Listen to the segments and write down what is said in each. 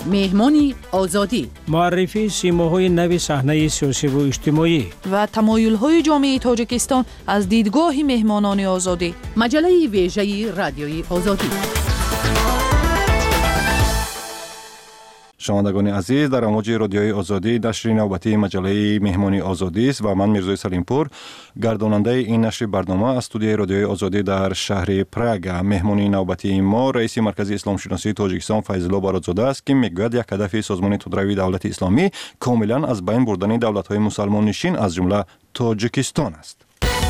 مهمانی آزادی، معرفی سیماهای نو صحنه سیاسی و اجتماعی و تمایل‌های جامعه تاجیکستان از دیدگاه مهمانان آزادی. مجله ویژه رادیوی آزادی. شنوندگان عزیز، در امواج رادیوی آزادی نشر نوبتی مجله مهمانی آزادی است و من میرزای سلیمپور گرداننده این نشر برنامه از استودیوی رادیوی آزادی در شهر پراگ. مهمانی نوبتی ما رئیس مرکز اسلام شناسی تاجیکستان فیض‌الله بارودزاده است که میگوید یک هدف سازمان تندروی دولت اسلامی کاملا از بین بردن دولت‌های مسلمان نشین از جمله تاجیکستان است.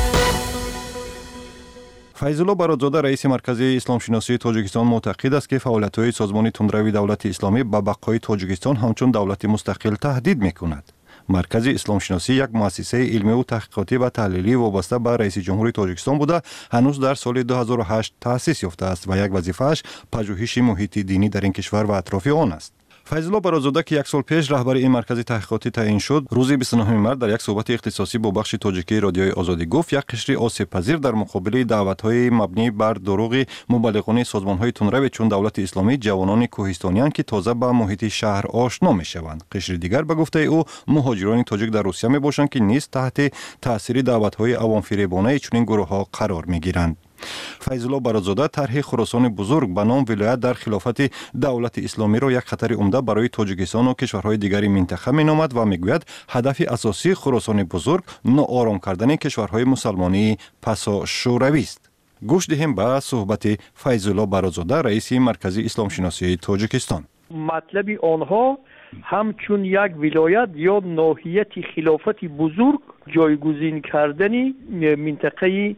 فیض‌الله بارودزاده رئیس مرکز اسلام شناسی تاجیکستان معتقد است که فعالیت‌های سازمان تندروی دولت اسلامی به بقای تاجیکستان همچون دولت مستقل تهدید می‌کند. مرکز اسلام شناسی یک مؤسسه علمی و تحقیقاتی و تحلیلی وابسته به رئیس جمهوری تاجیکستان بوده هنوز در سال 2008 تأسیس یافته است و یک وظیفه‌اش پژوهش محیط دینی در این کشور و اطراف آن است. فیض‌الله بارودزاده که یک سال پیش رهبر این مرکز تحقیقاتی تعیین شد، روز 29 مارس در یک صحبت اختصاصی با بخش تاجیکی رادیوی آزادی گفت یک قشر آسیب پذیر در مقابل دعوت‌های مبنی بر دروغ مبلغان سازمان‌های تندرو چون دولت اسلامی جوانان کوهستانیان که تازه به محیط شهر آشنا می‌شوند. قشر دیگر به گفته او مهاجران تاجیک در روسیه می‌باشند که نیز تحت تاثیر دعوت‌های عوام فریبانه چنین گروه‌ها قرار می‌گیرند. فیض‌الله بارودزاده طرح خراسان بزرگ به نام ولایت در خلافت دولت اسلامی را یک خطر عمده برای تاجیکستان و کشورهای دیگر منطقه می‌نامد و میگوید هدف اساسی خراسان بزرگ ناآرام کردن کشورهای مسلمانی پسا شوروی است. گوش دهیم به صحبت فیض‌الله بارودزاده رئیس مرکز اسلام شناسی تاجیکستان. مطلب آنها همچون یک ولایت یا ناحیه خلافت بزرگ جایگزین کردن منطقه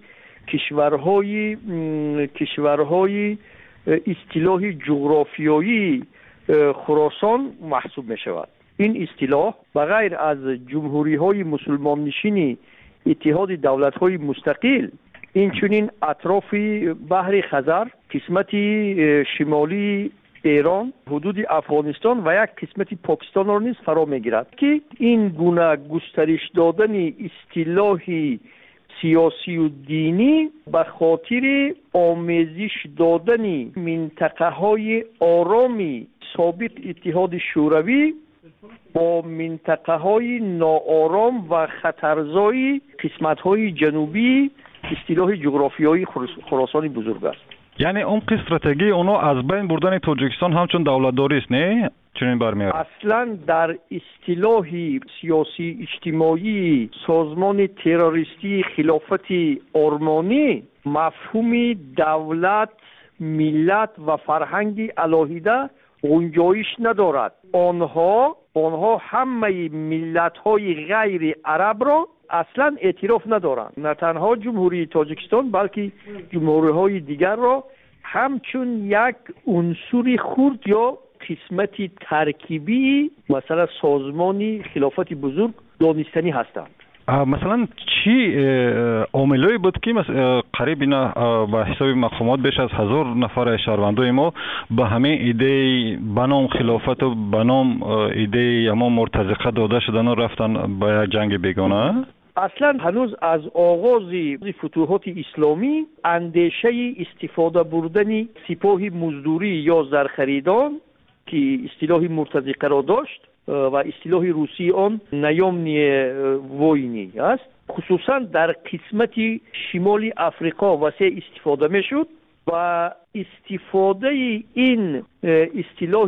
کشورهای اصطلاح جغرافیایی خراسان محسوب می شود. این اصطلاح بغیر از جمهوری های مسلمان نشین اتحاد دولت های مستقل اینچنین اطراف بحر خزر، قسمت شمالی ایران، حدود افغانستان و یک قسمت پاکستان را نیز فرا می گیرد که این گونه گسترش دادن اصطلاح سیاسی و دینی به خاطر آمیزش دادن منطقه های آرامی سابق اتحاد شوروی با منطقه های ناآرام و خطرزای قسمت های جنوبی اصطلاح جغرافیایی خراسان بزرگ است. یعنی عمق استراتژی اونا از بین بردن تاجیکستان همچون دولتداری است، نه؟ چنین برمیاد. اصلا در اصطلاح سیاسی اجتماعی سازمان تروریستی خلافت آرمانی مفهوم دولت، ملت و فرهنگ علاهیده گنجایش ندارد. آنها همه ملت‌های غیر عرب را اصلا اعتراف ندارند. نه تنها جمهوری تاجیکستان بلکه جمهوری‌های دیگر را همچون یک عنصر خرد یا قسمتی ترکیبی مثلا سازمانی خلافت بزرگ دانستنی هستند. مثلا چی عاملایی بود که قریب اینا به حساب مفهومات بیش از 1000 نفر شهروندای ما به همین ایده بنام خلافت و بنام ایده اما مرتزقه داده شدن و رفتن به جنگ بیگانه؟ اصلا هنوز از آغاز فتوحات اسلامی اندیشه استفاده بردن سپاه مزدوری یا زرخریدان که اصطلاح مرتزقه را داشت و اصطلاح روسی آن نیامنی ووینی است، خصوصا در قسمت شمال افریقا وسیع استفاده می شد و استفاده این اصطلاح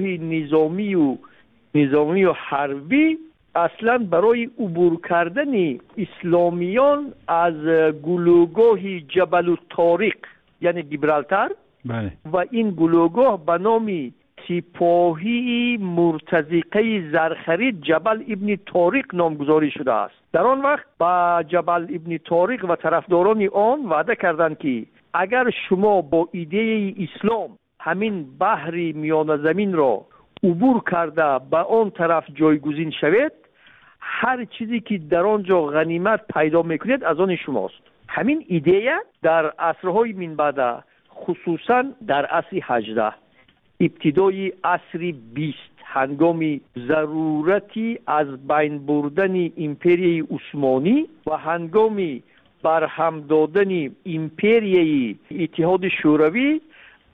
نظامی و حربی اصلا برای عبور کردن اسلامیان از گلوگاه جبل الطارق یعنی گیبرالتار و این گلوگاه به نام سپاهی مرتزقه زرخرید جبل ابن طارق نامگذاری شده است. در آن وقت با جبل ابن طارق و طرفداران آن وعده کردند که اگر شما با ایده اسلام همین بحر میان زمین را عبور کرده به آن طرف جایگزین شوید، هر چیزی که در آنجا غنیمت پیدا میکنید از آن شماست. همین ایده در عصرهای من بعد، خصوصا در عصر 18 ابتدای عصر 20 هنگام ضرورتی از بین بردن امپریای عثمانی و هنگام برهم دادن امپریای اتحاد شوروی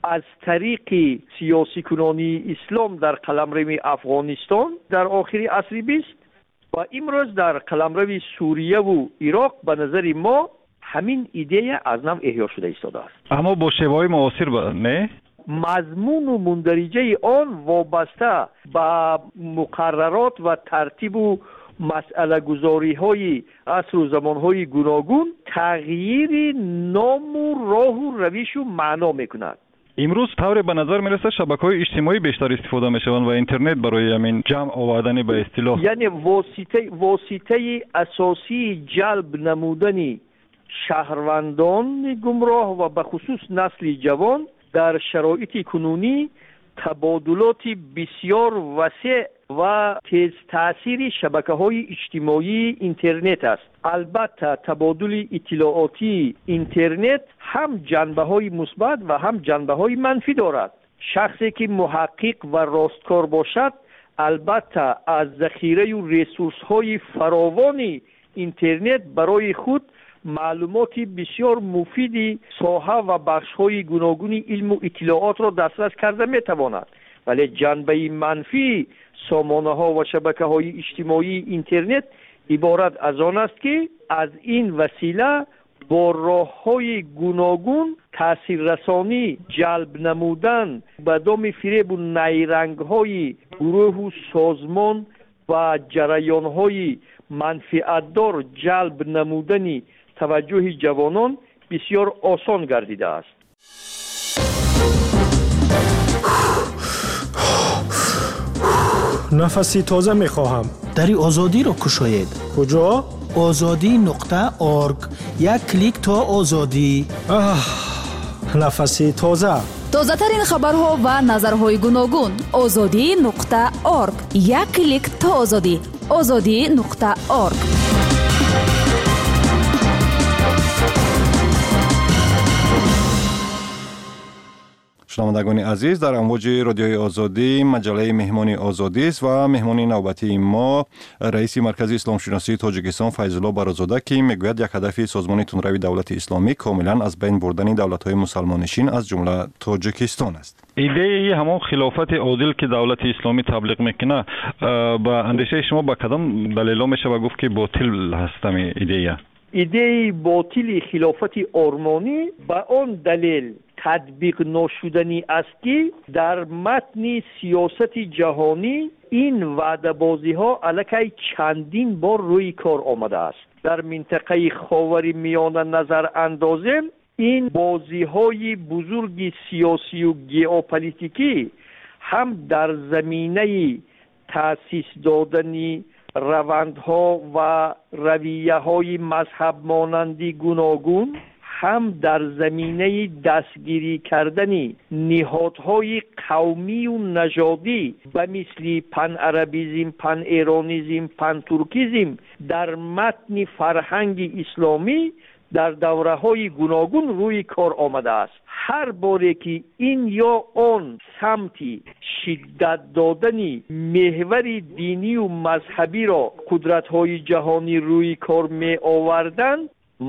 از طریق سیاسی کنانی اسلام در قلمرو افغانستان در آخر عصر 20 و امروز در قلمرو سوریه و عراق به نظر ما همین ایده از نو احیا شده ایستاده است. اما با شیوه‌های معاصر نه؟ مضمون و مندرجه آن وابسته به مقررات و ترتیب و مسئله گذاری های عصر و زمان های گوناگون تغییر نام و راه و روش و معنا میکند. امروز طور به نظر میرسه شبکه‌های اجتماعی بیشتر استفاده میشوند و اینترنت برای همین جمع آوردن به اصطلاح، یعنی واسطه اساسی جلب نمودن شهروندان گمراه و به خصوص نسل جوان در شرایط کنونی تبادلات بسیار وسیع و تیز تأثیر شبکه‌های اجتماعی اینترنت است. البته تبادل اطلاعاتی اینترنت هم جنبه‌های مثبت و هم جنبه‌های منفی دارد. شخصی که محقق و راستکار باشد البته از ذخیره و ریسورس‌های فراوان اینترنت برای خود معلومات بسیار مفیدی ساحه و بخش‌های گوناگون علم و اطلاعات را دسترس کرده می‌تواند. ولی جنبه منفی سامانه‌ها و شبکه‌های اجتماعی اینترنت عبارت از آن است که از این وسیله با راه‌های گوناگون تاثیررسانی جلب نمودن به دام فریب و نیرنگ‌های گروه و سازمان و جریان‌های منفعت‌دار جلب نمودن توجه جوانان بسیار آسان گردیده است. نفسی تازه میخواهم. دری آزادی را کشاید. کجا؟ azadi.org. یک کلیک تا آزادی. نفسی تازه. تازه ترین خبرها و نظرهای گوناگون. azadi.org. یک کلیک تا آزادی. azadi.org. شنوندگان عزیز، در امواج رادیوی آزادی مجله مهمان آزادی است و مهمان نوبتی ما رئیس مرکز اسلام شناسی تاجیکستان فیض الله برازاده که میگوید یک هدف سازمان تندروی دولت اسلامی کاملا از بین بردن دولت‌های مسلمانشین از جمله تاجیکستان است. ایده همون خلافت عادل که دولت اسلامی تبلیغ میکنه با اندیشه شما با کدام دلیل میشه و گفت که باطل هستم ایده باطل خلافت آرمانی با آن دلیل تطبیق نشدنی است که در متن سیاست جهانی این وعده بازی ها علیه چندین بار روی کار آمده است. در منطقه خاور میانه نظر اندازیم این بازی های بزرگ سیاسی و ژئوپلیتیکی هم در زمینه تأسیس دادن روندها و رویه‌های مذهب مانندی گوناگون هم در زمینه دستگیری کردن نهادهای قومی و نژادی به مثل پن عربیزم، پن ایرانیزم، پن ترکیزم در متن فرهنگ اسلامی در دوره‌های گوناگون روی کار آمده است. هر باره که این یا آن سمتی شدت دادن محور دینی و مذهبی را قدرت‌های جهانی روی کار می آوردند،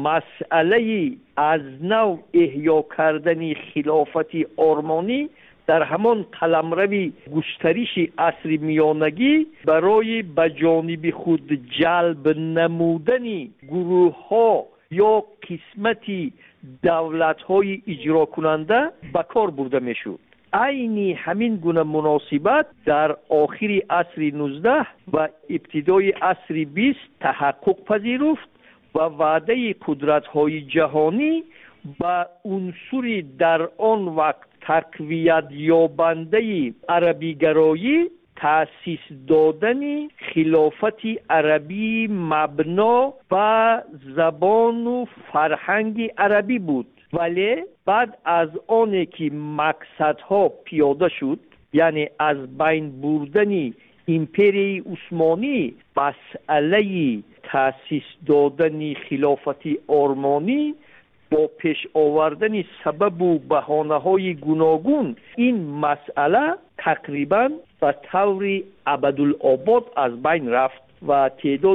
مسئله از نو احیا کردن خلافت آرمانی در همان قلمرو گسترش عصر میانگی برای به جانب خود جلب نمودن گروه‌ها یا قسمتی دولت‌های اجرا کننده به کار برده میشد. عین همین گونه مناسبت در آخر عصر 19 و ابتدای عصر 20 تحقق پذیرفت و وعده قدرت‌های جهانی با عنصری در آن وقت تقویت یابنده عربی گرایی تأسیس دادن خلافت عربی مبنا و زبان و فرهنگ عربی بود. ولی بعد از آنه که مقصدها پیاده شد، یعنی از بین بردن امپری عثمانی، مسئله تأسیس دادن خلافت آرمانی با پیش آوردن سبب و بهانه‌های گوناگون این مسئله تقریباً به طور ابدالآباد از بین رفت و تعداد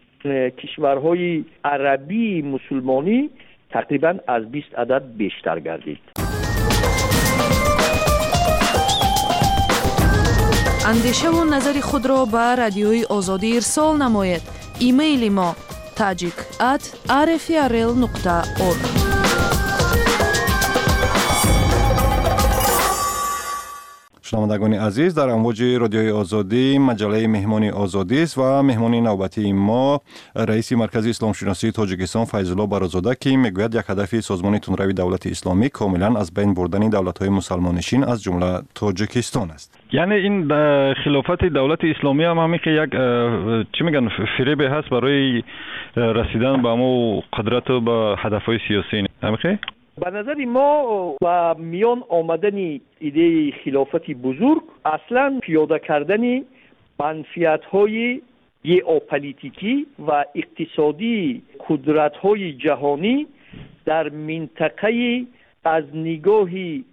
کشورهای عربی مسلمانی تقریباً از 20 عدد بیشتر گردید. اندیشه و نظر خود را به رادیوی آزادی ارسال نمایید. ایمیل ما tajik@rfrl.org. شنوندگان عزیز، در امواج رادیوی آزادی مجله مهمان آزادی است و مهمان نوبتی ما رئیس مرکز اسلام شناسی تاجیکستان فیض الله برازاده که میگوید یک هدف سازمان تندروی دولت اسلامی کاملا از بین بردن دولت‌های مسلمانشین از جمله تاجیکستان است. یعنی این خلافت دولت اسلامی هم همین که یک چی میگن فریب هست برای رسیدن به امو قدرت و به هدف‌های سیاسی. همین به نظر ما با میان آمدن ایده خلافت بزرگ اصلا پیاده کردن منفعت‌های ژئوپلیتیکی و اقتصادی قدرت‌های جهانی در منطقه از نگاه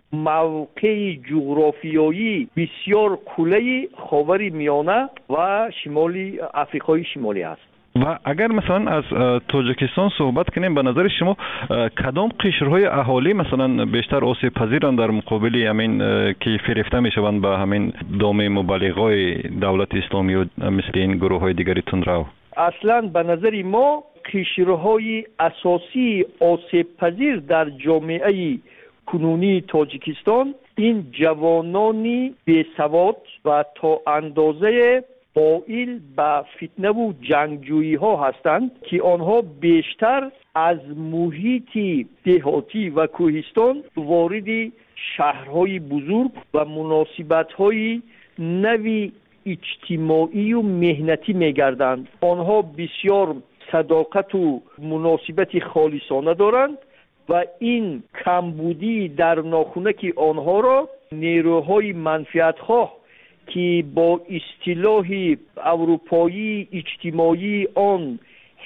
موقع جغرافیایی بسیار کلی خاورمیانه و شمالی آفریقای شمالی است. و اگر مثلا از تاجیکستان صحبت کنیم، به نظر شما کدام قشرهای اهالی مثلا بیشتر آسیب پذیرند در مقابل همین که فریفته میشوند به همین دام مبالغه‌های دولت اسلامی و مثل این گروه های دیگری تندرو؟ اصلا به نظر ما قشرهای اساسی آسیب پذیر در جامعه کنونی تاجیکستان این جوانانی بی‌سواد و تا اندازه مائل به فتنه و جنگجویی ها هستند که آنها بیشتر از محیط دهاتی و کوهستان وارد شهرهای بزرگ و مناسبت‌های نوی اجتماعی و مهنتی می‌گردند. آنها بسیار صداقت و مناسبت خالصانه دارند و این کمبودی در ناخونک آنها را نیروهای منفعت‌خواه که با اصطلاح اروپایی اجتماعی آن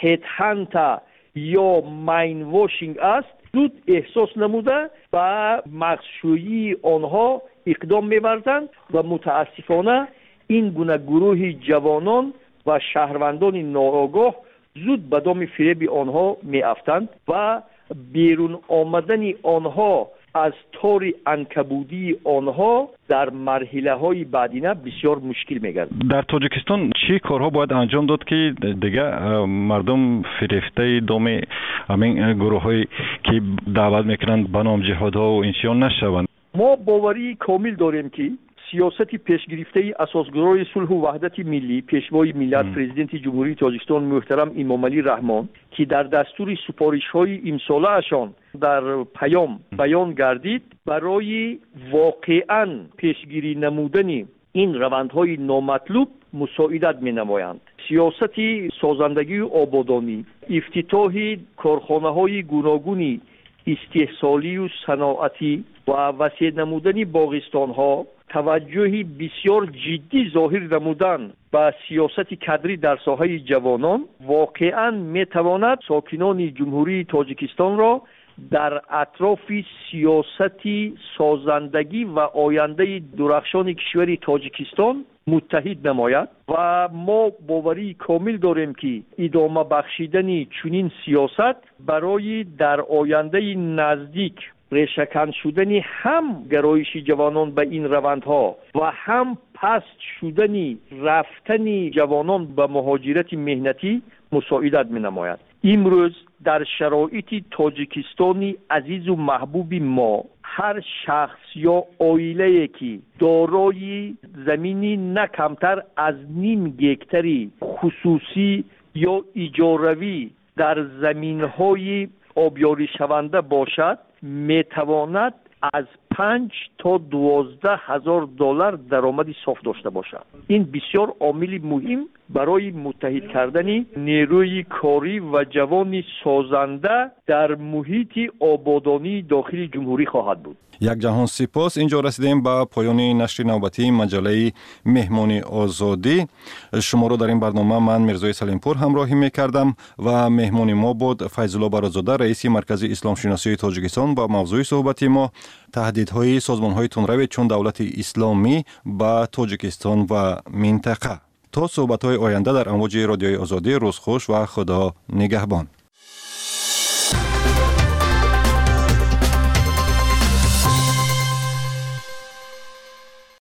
هدهنت یا ماین واشینگ است زود احساس نموده و مغزشویی آنها اقدام می‌ورزند و متاسفانه این گونه گروه جوانان و شهروندان ناآگاه زود به دام فریب آنها می‌افتند و بیرون آمدن آنها از تار عنکبوتی آنها در مرحله های بعدینه بسیار مشکل میگرد. در تاجیکستان چی کارها باید انجام داد که دیگه مردم فریفته دام همین گروه هایی که دعوت میکنند به نام جهادها و انسیان نشوند؟ ما باوری کامل داریم که سیاست پیشگرفته اساسگرای صلح و وحدت ملی پیشوای ملت پرزیدنت جمهوری تاجیکستان محترم امام علی رحمان که در دستور سپارش‌های امساله اشان در پیام بیان گردید برای واقعاً پیشگیری نمودن این روندهای نامطلوب مساعدت می‌نمایند. سیاست سازندگی و آبادانی، افتتاح کارخانه‌های گوناگون استحصالی و صنعتی و وسیع نمودن باغستان‌ها، توجه بسیار جدی ظاهر نمودن به سیاست کادری در ساحه جوانان واقعاً میتواند ساکنان جمهوری تاجیکستان را در اطراف سیاست سازندگی و آینده درخشان کشور تاجیکستان متحد نماید و ما باوری کامل داریم که ادامه بخشیدن چنین سیاست برای در آینده نزدیک ریشه‌کن شدن هم گرایش جوانان به این روندها و هم پست شدن رفتن جوانان به مهاجرت مهنتی مساعدت می‌نماید. امروز در شرایط تاجیکستانی عزیز و محبوب ما هر شخص یا عائله‌ای که دارای زمینی نه کمتر از 0.5 هکتاری خصوصی یا اجاروی در زمین‌های آبیاری شونده باشد میتواند از 5 تا 12 هزار دلار درآمد صاف داشته باشد. این بسیار عامل مهم برای متحد کردن نیروی کاری و جوان سازنده در محیط آبادانی داخل جمهوری خواهد بود. یک جهان سپاس. اینجا رسیدیم به پایان نشر نوبتی مجله مهمان آزادی. شما رو در این برنامه من میرزای سلیمپور همراهی میکردم و مهمان ما بود فیض الله برازاده رئیس مرکز اسلام شناسی تاجیکستان. با موضوع صحبتی ما تهدیدهای سازمان‌های تندرو چون دولت اسلامی به تاجیکستان و منطقه. تا صحبت‌های آینده در امواج رادیوی آزادی، روز خوش و خدا نگهبان.